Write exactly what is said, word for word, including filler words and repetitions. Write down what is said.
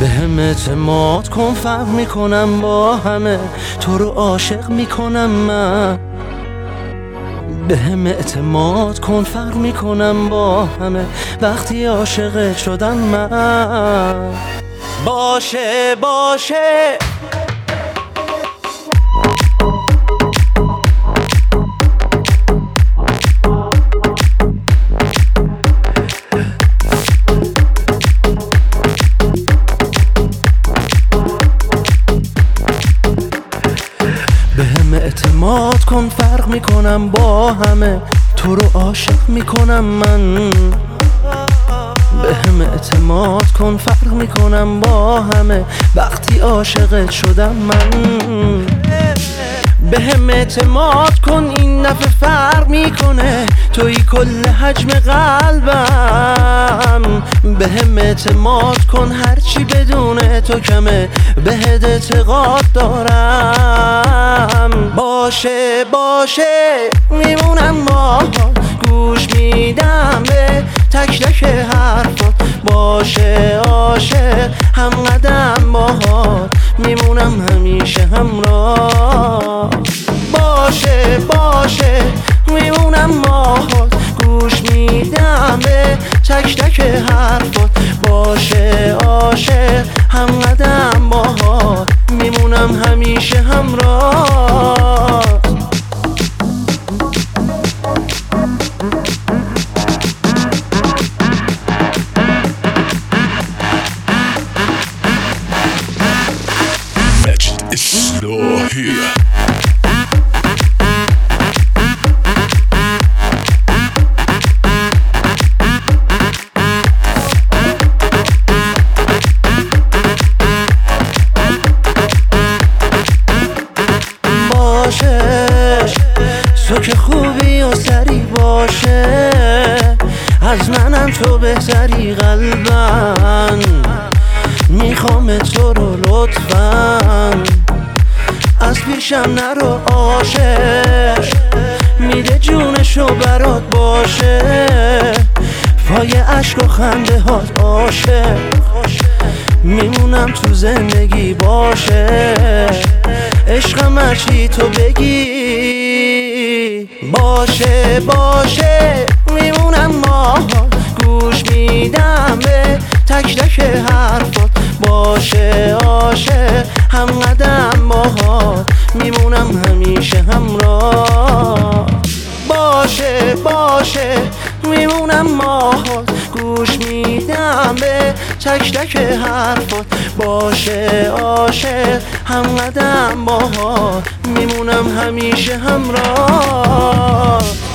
به هم اعتماد کن، فرق میکنم با همه، تو رو عاشق میکنم من. به هم اعتماد کن، فرق میکنم با همه، وقتی عاشقت شدم من. باشه باشه به هم اعتماد کن، فرق میکنم با همه، تو رو عاشق میکنم من. به هم اعتماد کن، فرق میکنم با همه، وقتی عاشقت شدم من. به هم اعتماد کن، این دفعه فرق میکنه، توی کل حجم قلبم. به هم اعتماد کن، هرچی بدون تو کمه، بهت اعتقاد دارم. باشه باشه میمونم باهات، گوش میدم به تک تک حرفات. باشه عاشق هم قدم باهات، میمونم همیشه همراه. باشه باشه میمونم باهات، گوش میدم به تک تک حرفات. باشه عاشق هم قدم باهات، میمونم همیشه همراه. تو که خوبی و سری باشه، از منم تو بهتری قلبن. میخوام تو رو لطفاً، از پیشم نرو عاشق، میده جونشو برات باشه، پای عشق و خنده هات عاشق، میمونم تو زندگی باشه، عشقم هرچی تو بگی. باشه باشه میمونم باهات، گوش میدم به تک تک حرفات. باشه عاشق هم قدم باهات، میمونم همیشه همراه. باشه باشه میمونم باهات، گوش میدم به تک تک حرفات. باشه عاشق هم قدم باهات، میمونم همیشه همراه.